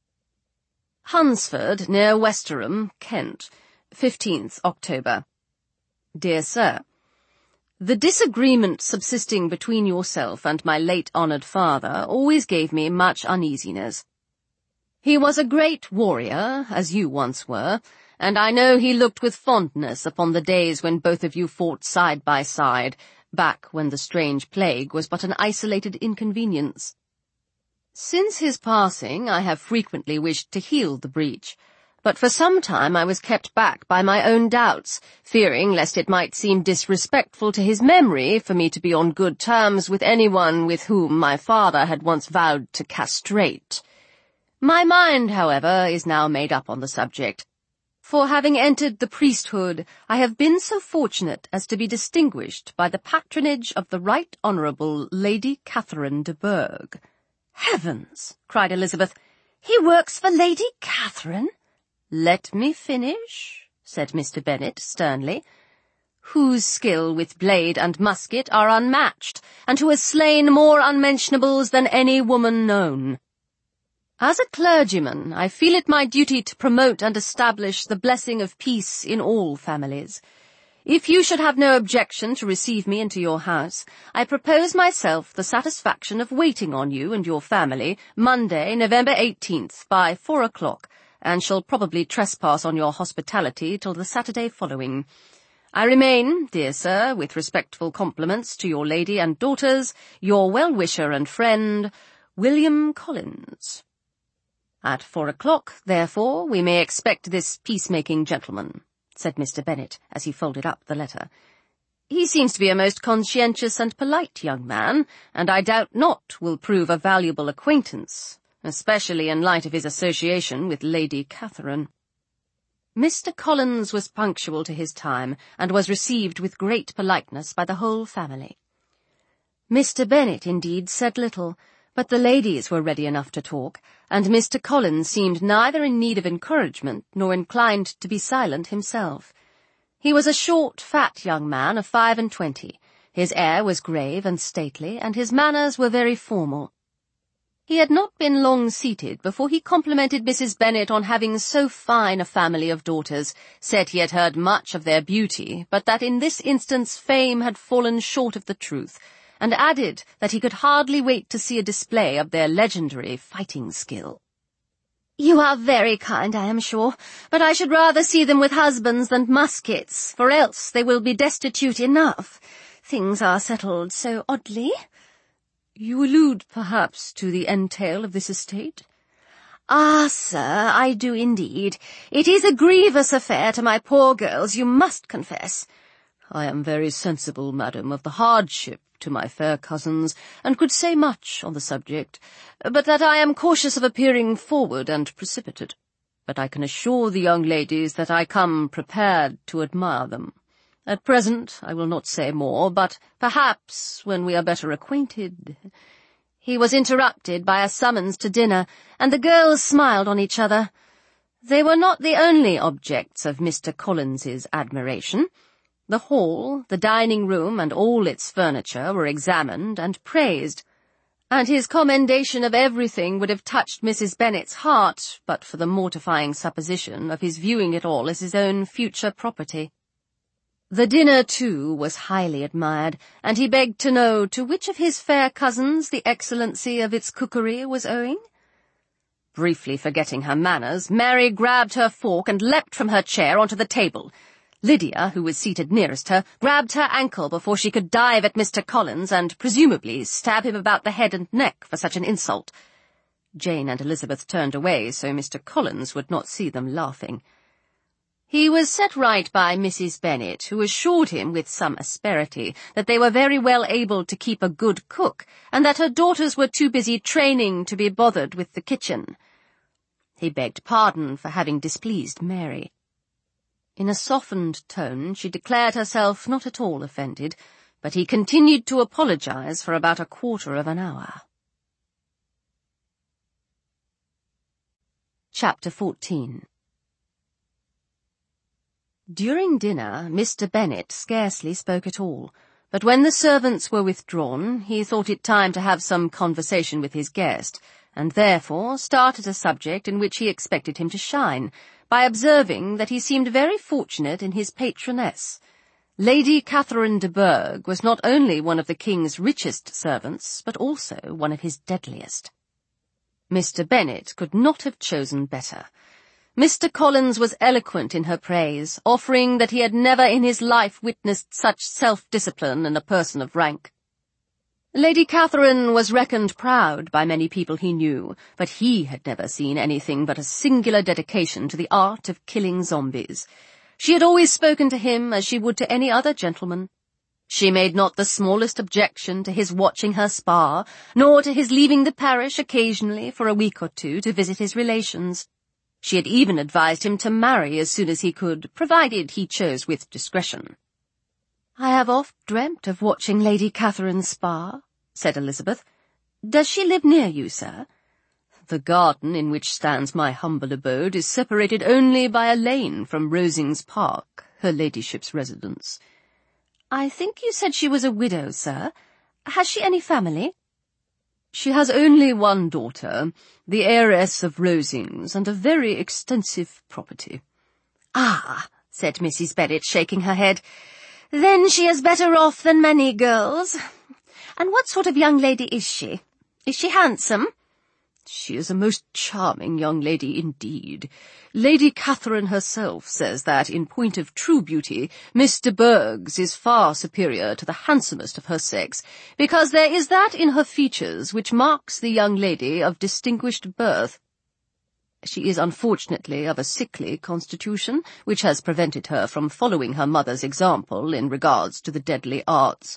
Hunsford, near Westerham, Kent, 15th October. Dear Sir, the disagreement subsisting between yourself and my late honoured father always gave me much uneasiness. He was a great warrior, as you once were, and I know he looked with fondness upon the days when both of you fought side by side, back when the strange plague was but an isolated inconvenience. Since his passing, I have frequently wished to heal the breach, but for some time I was kept back by my own doubts, fearing lest it might seem disrespectful to his memory for me to be on good terms with anyone with whom my father had once vowed to castrate. My mind, however, is now made up on the subject, for having entered the priesthood, I have been so fortunate as to be distinguished by the patronage of the Right Honourable Lady Catherine de Bourgh." "Heavens!" cried Elizabeth. "He works for Lady Catherine?" "Let me finish," said Mr. Bennet sternly. "Whose skill with blade and musket are unmatched, and who has slain more unmentionables than any woman known." As a clergyman, I feel it my duty to promote and establish the blessing of peace in all families. If you should have no objection to receive me into your house, I propose myself the satisfaction of waiting on you and your family Monday, November 18th, by 4 o'clock, and shall probably trespass on your hospitality till the Saturday following. I remain, dear sir, with respectful compliments to your lady and daughters, your well-wisher and friend, William Collins. At 4 o'clock, therefore, we may expect this peacemaking gentleman, said Mr. Bennet, as he folded up the letter. He seems to be a most conscientious and polite young man, and I doubt not will prove a valuable acquaintance, especially in light of his association with Lady Catherine. Mr. Collins was punctual to his time, and was received with great politeness by the whole family. Mr. Bennet, indeed, said little, but the ladies were ready enough to talk, and Mr. Collins seemed neither in need of encouragement nor inclined to be silent himself. He was a short, fat young man of 25. His air was grave and stately, and his manners were very formal. He had not been long seated before he complimented Mrs. Bennet on having so fine a family of daughters, said he had heard much of their beauty, but that in this instance fame had fallen short of the truth, and added that he could hardly wait to see a display of their legendary fighting skill. "You are very kind, I am sure, but I should rather see them with husbands than muskets, for else they will be destitute enough. Things are settled so oddly." "You allude, perhaps, to the entail of this estate?" "Ah, sir, I do indeed. It is a grievous affair to my poor girls, you must confess." "I am very sensible, madam, of the hardship to my fair cousins, and could say much on the subject, but that I am cautious of appearing forward and precipitate. But I can assure the young ladies that I come prepared to admire them. At present I will not say more, but perhaps when we are better acquainted—" He was interrupted by a summons to dinner, and the girls smiled on each other. They were not the only objects of Mr. Collins's admiration. The hall, the dining-room, and all its furniture were examined and praised, and his commendation of everything would have touched Mrs. Bennet's heart but for the mortifying supposition of his viewing it all as his own future property. The dinner, too, was highly admired, and he begged to know to which of his fair cousins the excellency of its cookery was owing. Briefly forgetting her manners, Mary grabbed her fork and leapt from her chair onto the table. Lydia, who was seated nearest her, grabbed her ankle before she could dive at Mr. Collins and presumably stab him about the head and neck for such an insult. Jane and Elizabeth turned away so Mr. Collins would not see them laughing. He was set right by Mrs. Bennet, who assured him with some asperity that they were very well able to keep a good cook, and that her daughters were too busy training to be bothered with the kitchen. He begged pardon for having displeased Mary. In a softened tone she declared herself not at all offended, but he continued to apologize for about a quarter of an hour. Chapter 14. During dinner, Mr. Bennet scarcely spoke at all, but when the servants were withdrawn, he thought it time to have some conversation with his guest, and therefore started a subject in which he expected him to shine, by observing that he seemed very fortunate in his patroness. Lady Catherine de Bourgh was not only one of the king's richest servants, but also one of his deadliest. Mr. Bennet could not have chosen better. Mr. Collins was eloquent in her praise, offering that he had never in his life witnessed such self-discipline in a person of rank. Lady Catherine was reckoned proud by many people he knew, but he had never seen anything but a singular dedication to the art of killing zombies. She had always spoken to him as she would to any other gentleman. She made not the smallest objection to his watching her spa, nor to his leaving the parish occasionally for a week or two to visit his relations. She had even advised him to marry as soon as he could, provided he chose with discretion. "I have oft dreamt of watching Lady Catherine's spa," said Elizabeth. "Does she live near you, sir?" "The garden in which stands my humble abode is separated only by a lane from Rosings Park, her ladyship's residence." "I think you said she was a widow, sir. Has she any family?" She has only one daughter, the heiress of Rosings, and a very extensive property. Ah, said Mrs. Bennet, shaking her head. Then she is better off than many girls. And what sort of young lady is she? Is she handsome? She is a most charming young lady indeed. Lady Catherine herself says that, in point of true beauty, Miss de Bourghs is far superior to the handsomest of her sex, because there is that in her features which marks the young lady of distinguished birth. She is unfortunately of a sickly constitution, which has prevented her from following her mother's example in regards to the deadly arts.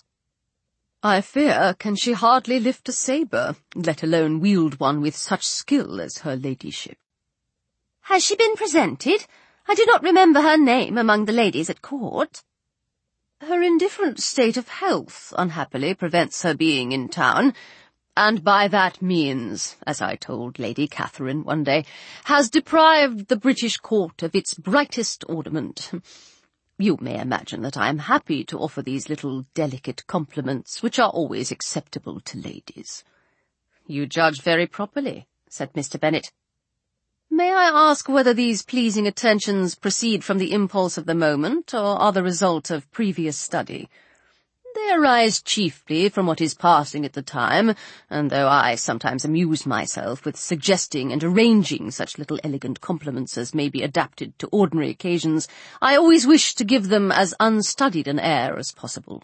I fear can she hardly lift a sabre, let alone wield one with such skill as her ladyship. Has she been presented? I do not remember her name among the ladies at court. Her indifferent state of health, unhappily, prevents her being in town, and by that means, as I told Lady Catherine one day, has deprived the British court of its brightest ornament. You may imagine that I am happy to offer these little delicate compliments, which are always acceptable to ladies. You judge very properly, said Mr. Bennet. May I ask whether these pleasing attentions proceed from the impulse of the moment, or are the result of previous study? They arise chiefly from what is passing at the time, and though I sometimes amuse myself with suggesting and arranging such little elegant compliments as may be adapted to ordinary occasions, I always wish to give them as unstudied an air as possible.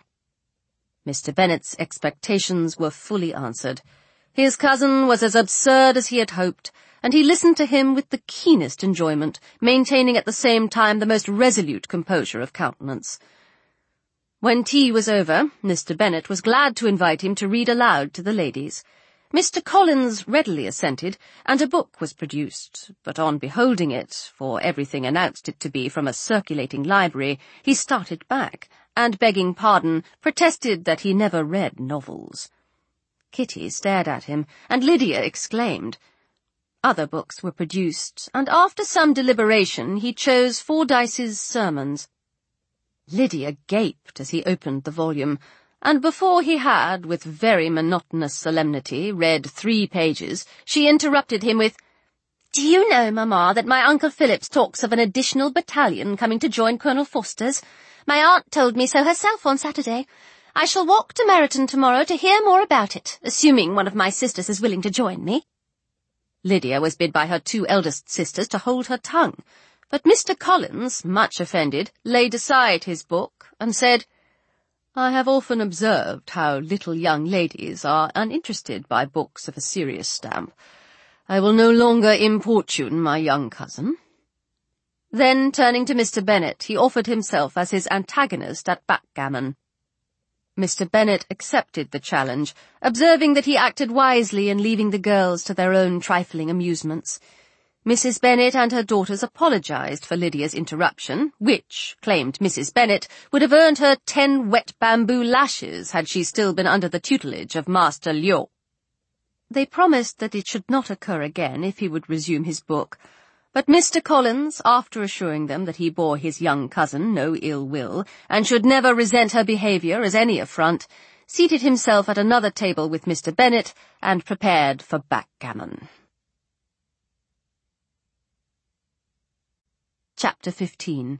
Mr. Bennet's expectations were fully answered. His cousin was as absurd as he had hoped, and he listened to him with the keenest enjoyment, maintaining at the same time the most resolute composure of countenance. When tea was over, Mr. Bennet was glad to invite him to read aloud to the ladies. Mr. Collins readily assented, and a book was produced, but on beholding it, for everything announced it to be from a circulating library, he started back, and, begging pardon, protested that he never read novels. Kitty stared at him, and Lydia exclaimed. Other books were produced, and after some deliberation he chose Fordyce's Sermons. Lydia gaped as he opened the volume, and before he had, with very monotonous solemnity, read 3 pages, she interrupted him with, "Do you know, Mamma, that my Uncle Phillips talks of an additional battalion coming to join Colonel Foster's? My aunt told me so herself on Saturday. I shall walk to Meryton tomorrow to hear more about it, assuming one of my sisters is willing to join me." Lydia was bid by her 2 eldest sisters to hold her tongue, but Mr. Collins, much offended, laid aside his book and said, "I have often observed how little young ladies are uninterested by books of a serious stamp. I will no longer importune my young cousin." Then, turning to Mr. Bennet, he offered himself as his antagonist at backgammon. Mr. Bennet accepted the challenge, observing that he acted wisely in leaving the girls to their own trifling amusements. Mrs. Bennet and her daughters apologized for Lydia's interruption, which, claimed Mrs. Bennet, would have earned her 10 wet bamboo lashes had she still been under the tutelage of Master Liot. They promised that it should not occur again if he would resume his book, but Mr. Collins, after assuring them that he bore his young cousin no ill will, and should never resent her behaviour as any affront, seated himself at another table with Mr. Bennet, and prepared for backgammon. Chapter 15.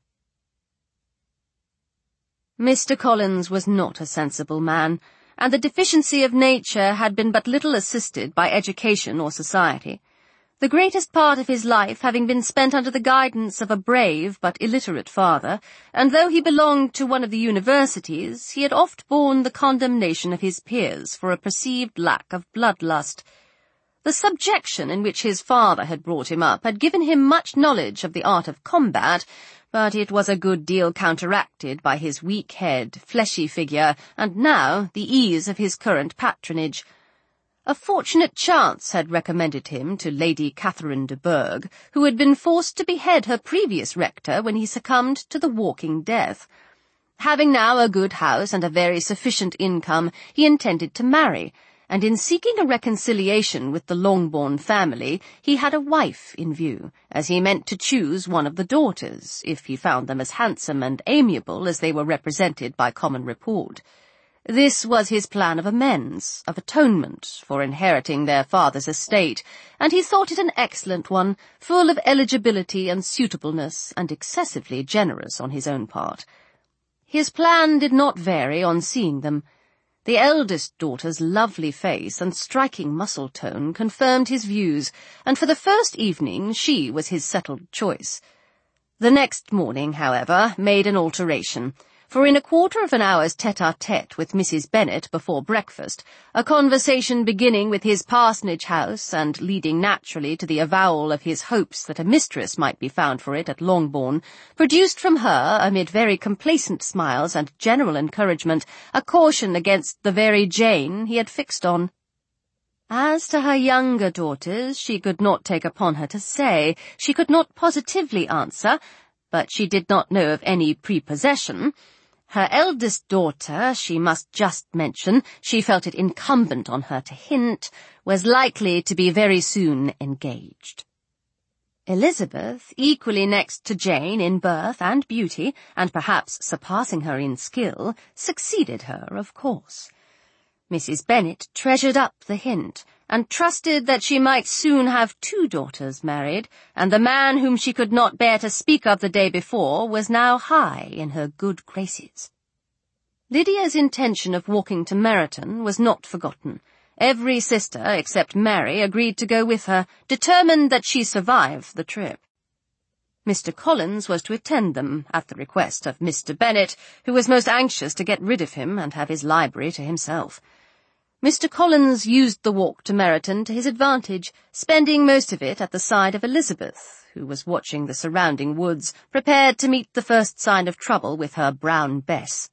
Mr. Collins was not a sensible man, and the deficiency of nature had been but little assisted by education or society, the greatest part of his life having been spent under the guidance of a brave but illiterate father, and though he belonged to one of the universities, he had oft borne the condemnation of his peers for a perceived lack of bloodlust. The subjection in which his father had brought him up had given him much knowledge of the art of combat, but it was a good deal counteracted by his weak head, fleshy figure, and now the ease of his current patronage. A fortunate chance had recommended him to Lady Catherine de Bourgh, who had been forced to behead her previous rector when he succumbed to the walking death. Having now a good house and a very sufficient income, he intended to marry, and in seeking a reconciliation with the Longbourn family, he had a wife in view, as he meant to choose one of the daughters, if he found them as handsome and amiable as they were represented by common report. This was his plan of amends, of atonement, for inheriting their father's estate, and he thought it an excellent one, full of eligibility and suitableness, and excessively generous on his own part. His plan did not vary on seeing them. The eldest daughter's lovely face and striking muscle tone confirmed his views, and for the first evening she was his settled choice. The next morning, however, made an alteration, for in a quarter of an hour's tete-a-tete with Mrs. Bennet before breakfast, a conversation beginning with his parsonage house and leading naturally to the avowal of his hopes that a mistress might be found for it at Longbourn, produced from her, amid very complacent smiles and general encouragement, a caution against the very Jane he had fixed on. As to her younger daughters, she could not take upon her to say, she could not positively answer, but she did not know of any prepossession. Her eldest daughter, she must just mention, she felt it incumbent on her to hint, was likely to be very soon engaged. Elizabeth, equally next to Jane in birth and beauty, and perhaps surpassing her in skill, succeeded her, of course. Mrs. Bennet treasured up the hint, and trusted that she might soon have 2 daughters married, and the man whom she could not bear to speak of the day before was now high in her good graces. Lydia's intention of walking to Meryton was not forgotten. Every sister, except Mary, agreed to go with her, determined that she survive the trip. Mr. Collins was to attend them, at the request of Mr. Bennet, who was most anxious to get rid of him and have his library to himself. Mr. Collins used the walk to Meryton to his advantage, spending most of it at the side of Elizabeth, who was watching the surrounding woods, prepared to meet the first sign of trouble with her brown Bess.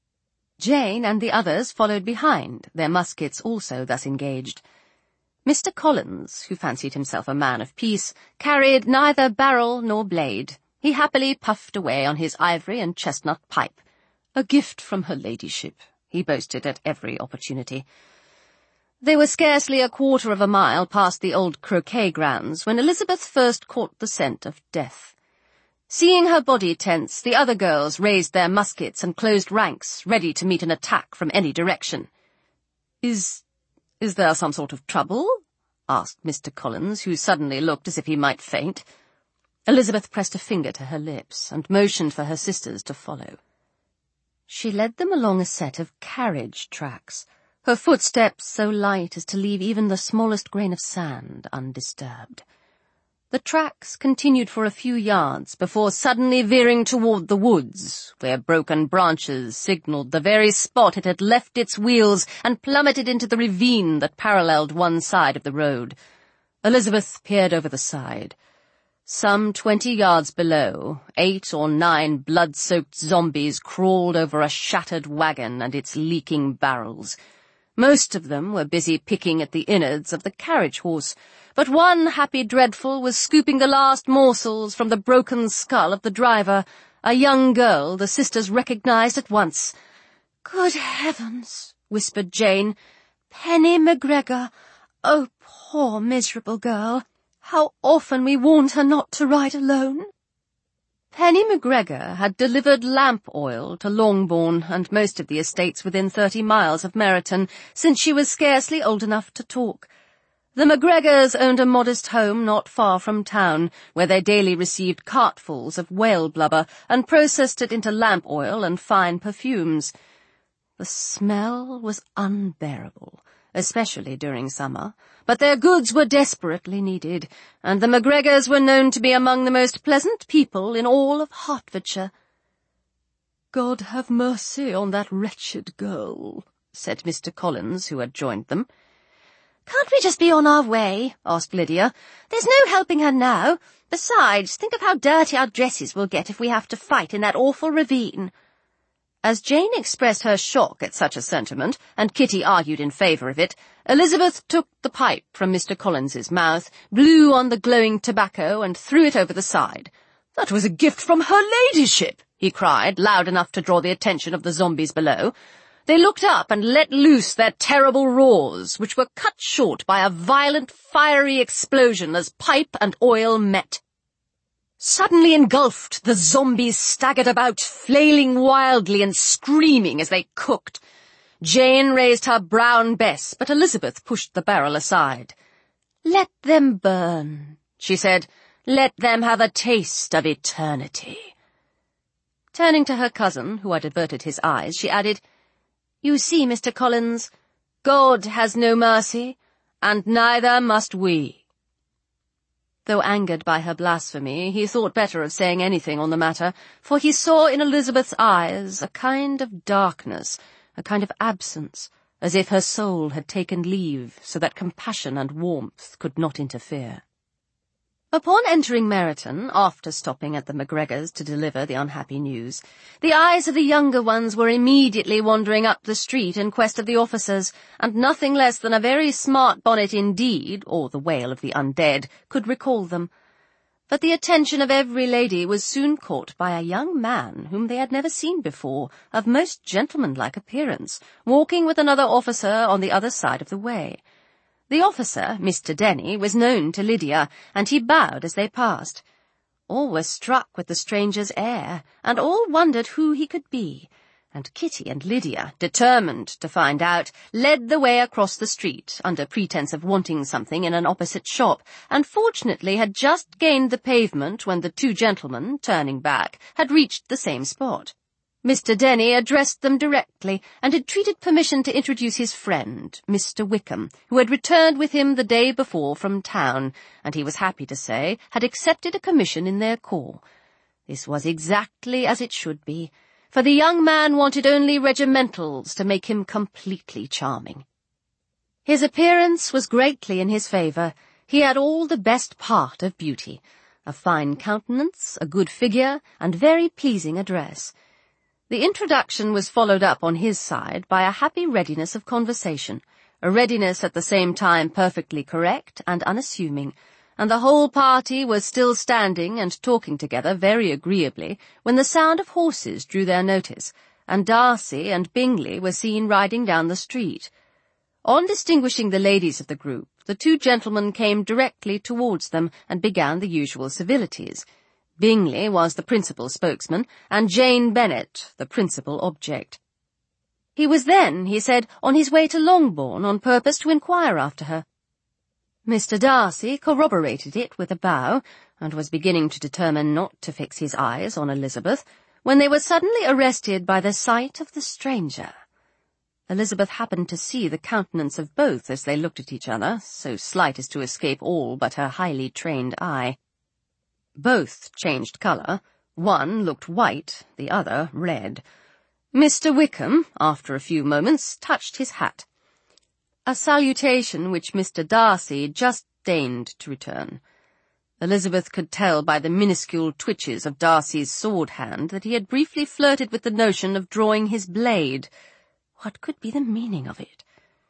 Jane and the others followed behind, their muskets also thus engaged. Mr. Collins, who fancied himself a man of peace, carried neither barrel nor blade. He happily puffed away on his ivory and chestnut pipe. "A gift from her ladyship," he boasted at every opportunity. They were scarcely a quarter of a mile past the old croquet grounds when Elizabeth first caught the scent of death. Seeing her body tense, the other girls raised their muskets and closed ranks, ready to meet an attack from any direction. Is there some sort of trouble?" asked Mr. Collins, who suddenly looked as if he might faint. Elizabeth pressed a finger to her lips and motioned for her sisters to follow. She led them along a set of carriage tracks, her footsteps so light as to leave even the smallest grain of sand undisturbed. The tracks continued for a few yards before suddenly veering toward the woods, where broken branches signalled the very spot it had left its wheels and plummeted into the ravine that paralleled one side of the road. Elizabeth peered over the side. Some 20 yards below, 8 or 9 blood-soaked zombies crawled over a shattered wagon and its leaking barrels. Most of them were busy picking at the innards of the carriage horse, but one happy dreadful was scooping the last morsels from the broken skull of the driver, a young girl the sisters recognized at once. "Good heavens," whispered Jane. "Penny McGregor! Oh, poor miserable girl! How often we warned her not to ride alone." Penny McGregor had delivered lamp oil to Longbourn and most of the estates within 30 miles of Meryton since she was scarcely old enough to talk. The McGregors owned a modest home not far from town, where they daily received cartfuls of whale blubber and processed it into lamp oil and fine perfumes. The smell was unbearable, especially during summer, but their goods were desperately needed, and the McGregors were known to be among the most pleasant people in all of Hertfordshire. "God have mercy on that wretched girl," said Mr. Collins, who had joined them. "Can't we just be on our way?" asked Lydia. "There's no helping her now. Besides, think of how dirty our dresses will get if we have to fight in that awful ravine." As Jane expressed her shock at such a sentiment, and Kitty argued in favour of it, Elizabeth took the pipe from Mr. Collins's mouth, blew on the glowing tobacco, and threw it over the side. "That was a gift from her ladyship," he cried, loud enough to draw the attention of the zombies below. They looked up and let loose their terrible roars, which were cut short by a violent, fiery explosion as pipe and oil met. Suddenly engulfed, the zombies staggered about, flailing wildly and screaming as they cooked. Jane raised her brown bess, but Elizabeth pushed the barrel aside. "Let them burn," she said. "Let them have a taste of eternity." Turning to her cousin, who had averted his eyes, she added, "You see, Mr. Collins, God has no mercy, and neither must we." Though angered by her blasphemy, he thought better of saying anything on the matter, for he saw in Elizabeth's eyes a kind of darkness, a kind of absence, as if her soul had taken leave, so that compassion and warmth could not interfere. Upon entering Meryton, after stopping at the MacGregors to deliver the unhappy news, the eyes of the younger ones were immediately wandering up the street in quest of the officers, and nothing less than a very smart bonnet indeed, or the wail of the undead, could recall them. But the attention of every lady was soon caught by a young man whom they had never seen before, of most gentlemanlike appearance, walking with another officer on the other side of the way. The officer, Mr. Denny, was known to Lydia, and he bowed as they passed. All were struck with the stranger's air, and all wondered who he could be, and Kitty and Lydia, determined to find out, led the way across the street, under pretence of wanting something in an opposite shop, and fortunately had just gained the pavement when the two gentlemen, turning back, had reached the same spot. Mr. Denny addressed them directly, and entreated permission to introduce his friend, Mr. Wickham, who had returned with him the day before from town, and he was happy to say had accepted a commission in their corps. This was exactly as it should be, for the young man wanted only regimentals to make him completely charming. His appearance was greatly in his favour. He had all the best part of beauty, a fine countenance, a good figure, and very pleasing address. The introduction was followed up on his side by a happy readiness of conversation, a readiness at the same time perfectly correct and unassuming, and the whole party was still standing and talking together very agreeably when the sound of horses drew their notice, and Darcy and Bingley were seen riding down the street. On distinguishing the ladies of the group, the two gentlemen came directly towards them and began the usual civilities. Bingley was the principal spokesman, and Jane Bennet the principal object. He was then, he said, on his way to Longbourn on purpose to inquire after her. Mr. Darcy corroborated it with a bow, and was beginning to determine not to fix his eyes on Elizabeth, when they were suddenly arrested by the sight of the stranger. Elizabeth happened to see the countenance of both as they looked at each other, so slight as to escape all but her highly trained eye. Both changed colour. One looked white, the other red. Mr. Wickham, after a few moments, touched his hat, a salutation which Mr. Darcy just deigned to return. Elizabeth could tell by the minuscule twitches of Darcy's sword-hand that he had briefly flirted with the notion of drawing his blade. What could be the meaning of it?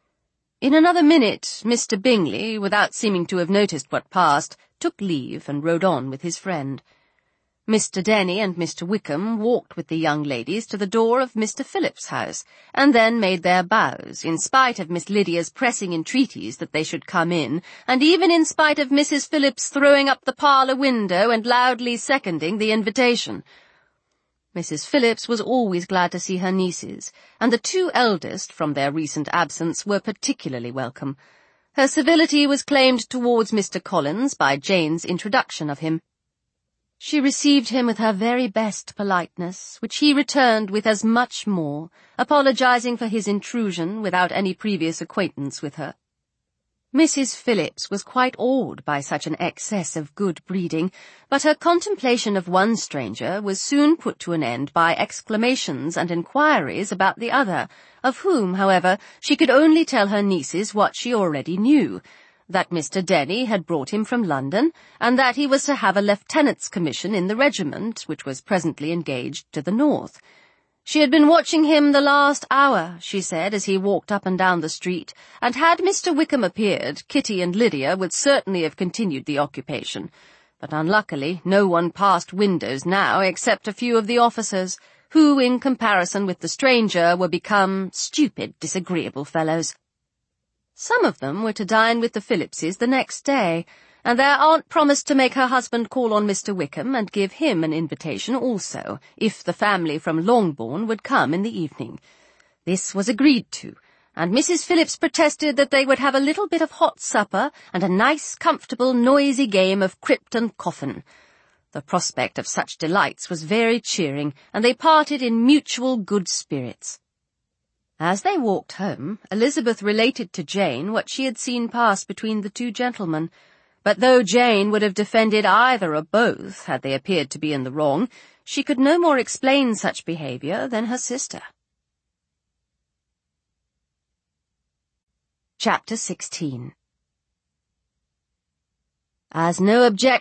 In another minute, Mr. Bingley, without seeming to have noticed what passed, took leave and rode on with his friend. Mr. Denny and Mr. Wickham walked with the young ladies to the door of Mr. Phillips's house, and then made their bows, in spite of Miss Lydia's pressing entreaties that they should come in, and even in spite of Mrs. Phillips throwing up the parlour window and loudly seconding the invitation. Mrs. Phillips was always glad to see her nieces, and the two eldest, from their recent absence, were particularly welcome. Her civility was claimed towards Mr. Collins by Jane's introduction of him. She received him with her very best politeness, which he returned with as much more, apologizing for his intrusion without any previous acquaintance with her. Mrs. Phillips was quite awed by such an excess of good breeding, but her contemplation of one stranger was soon put to an end by exclamations and inquiries about the other, of whom, however, she could only tell her nieces what she already knew, that Mr. Denny had brought him from London, and that he was to have a lieutenant's commission in the regiment, which was presently engaged to the north. She had been watching him the last hour, she said, as he walked up and down the street, and had Mr. Wickham appeared, Kitty and Lydia would certainly have continued the occupation. But unluckily no one passed windows now except a few of the officers, who, in comparison with the stranger, were become stupid, disagreeable fellows. Some of them were to dine with the Phillipses the next day, and their aunt promised to make her husband call on Mr. Wickham and give him an invitation also, if the family from Longbourn would come in the evening. This was agreed to, and Mrs. Phillips protested that they would have a little bit of hot supper and a nice, comfortable, noisy game of crypt and coffin. The prospect of such delights was very cheering, and they parted in mutual good spirits. As they walked home, Elizabeth related to Jane what she had seen pass between the two gentlemen, but though Jane would have defended either or both had they appeared to be in the wrong, she could no more explain such behaviour than her sister. Chapter 16. As no objection